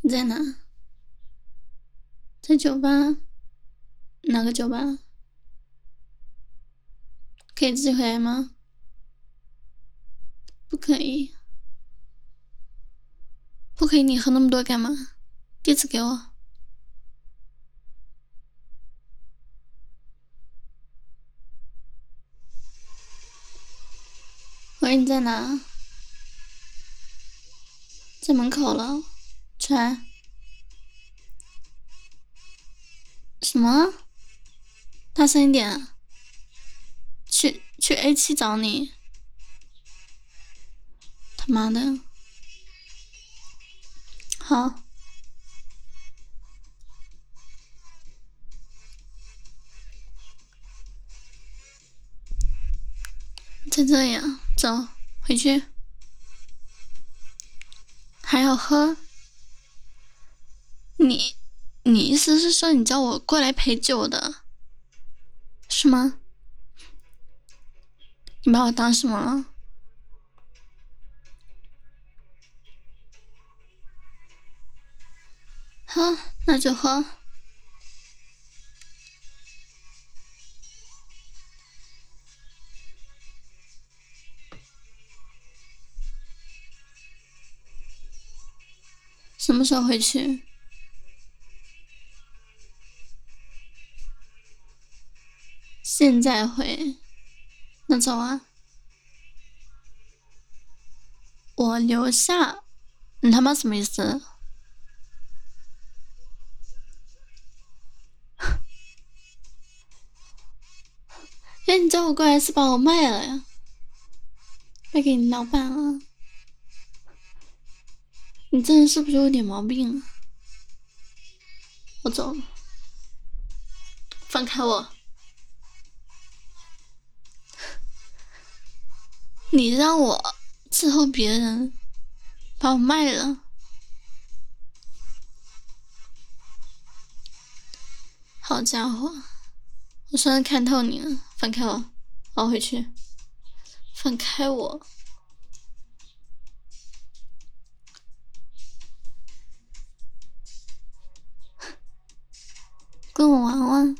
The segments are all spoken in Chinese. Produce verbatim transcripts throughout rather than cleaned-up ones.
你在哪？在酒吧？哪个酒吧？可以自己回来吗？不可以，不可以！你喝那么多干嘛？地址给我。喂，你在哪？在门口了，出来。什么？大声一点！去去 A 七找你！他妈的！好，在这里啊，走，回去。还要喝？你你意思是说你叫我过来陪酒的，是吗？你把我当什么了？好，那就喝。什么时候回去？现在回。那走啊。我留下？你他妈什么意思？哎，你叫我过来是把我卖了呀？卖给你老板了？你这人是不是有点毛病啊？我走了，放开我！你让我伺候别人，把我卖了。好家伙，我算是看透你了，放开我，我要回去。放开我！跟我玩玩。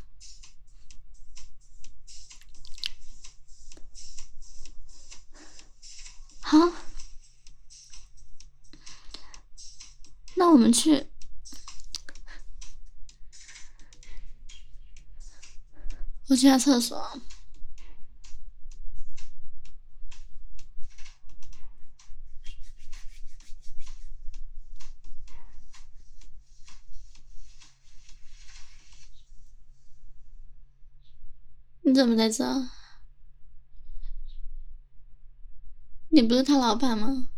好，那我们去。我去下厕所。你怎么在这？你不是他老板吗？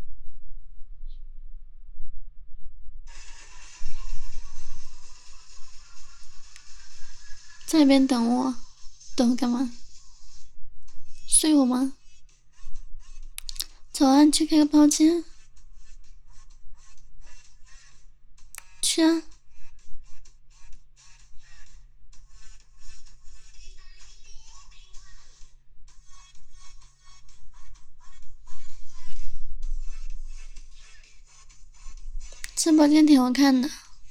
在那边等我，等我干嘛？睡我吗？走啊，你去开个包间。去啊！这包间挺好看的。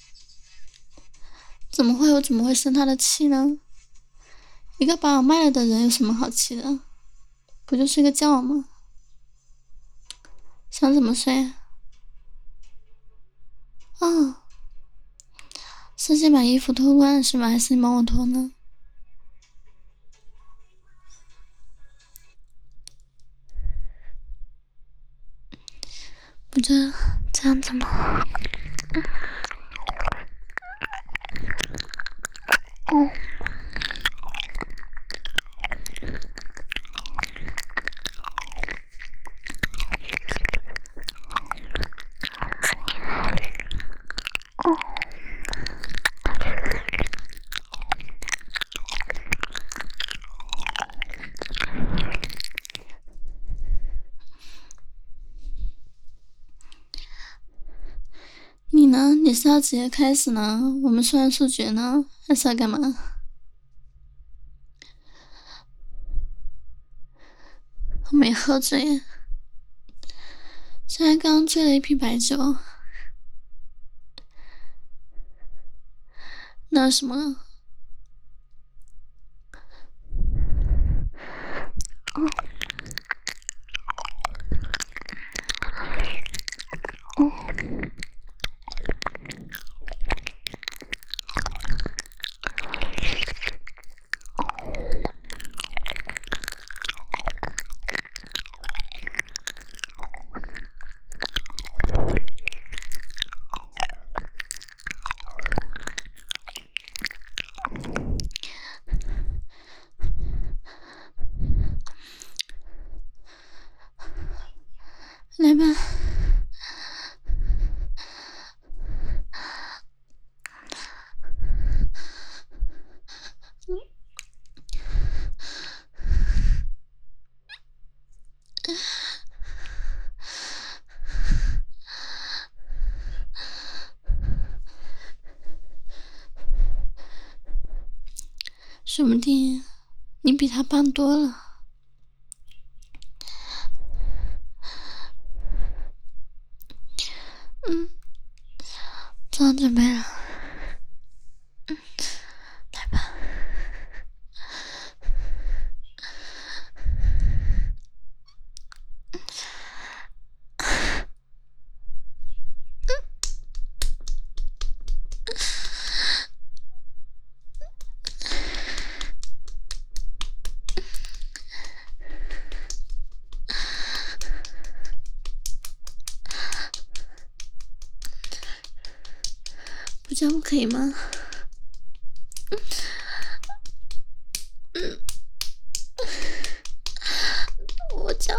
怎么会？我怎么会生他的气呢？一个把我卖了的人有什么好气的？不就睡个觉吗？想怎么睡？哦，是先把衣服脱光是吗？还是你帮我脱呢？不就这样子吗？嗯。你呢？你是要直接开始呢？我们算数学呢？还是要干嘛？我没喝醉，现在刚醉了一瓶白酒。 那什么？哦，哦，来吧。说不定你比他棒多了。嗯，做好准备了。嗯，来吧。不这样不可以吗？嗯，我讲，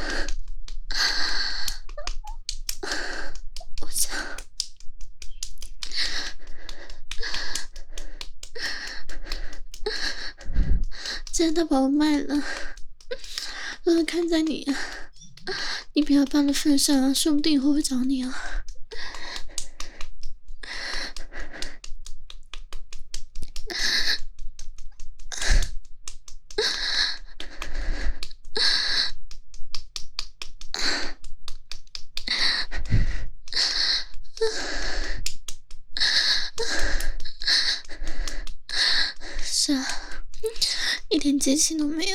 我讲，既然他把我卖了，都是看在你，你比他棒的份上，说不定以后会找你啊。是啊，一点激情都没有，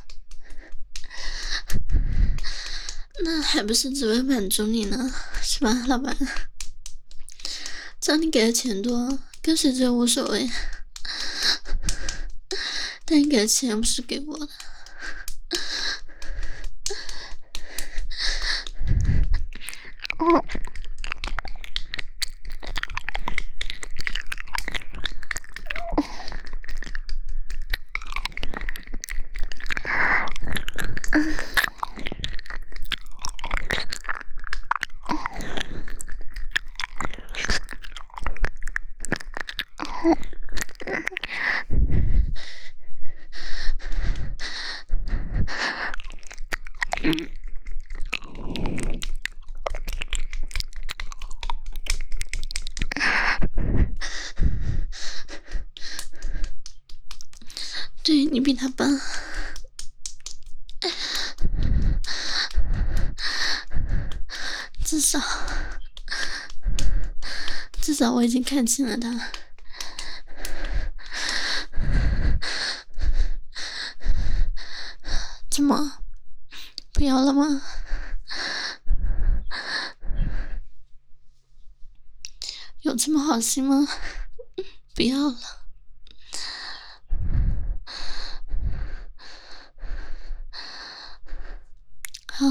那还不是只为满足你呢，是吧，老板？只要你给的钱多，跟谁追无所谓，但你给的钱不是给我的。哦。对，你比他棒，至少至少我已经看清了他。怎么不要了吗？有这么好心吗？不要了。好，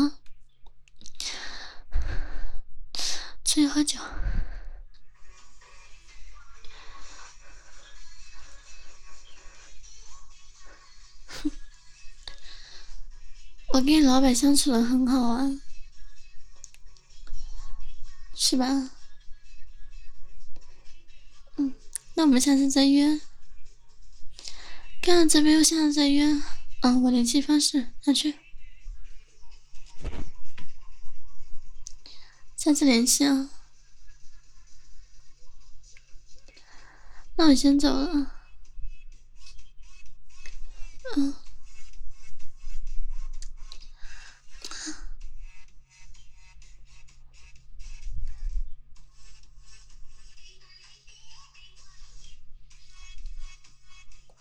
注意喝酒。我跟你老板相处的很好啊，是吧？嗯，那我们下次再约。干了这边又下次再约。嗯，我联系方式拿去。下次联系啊。那我先走了。嗯。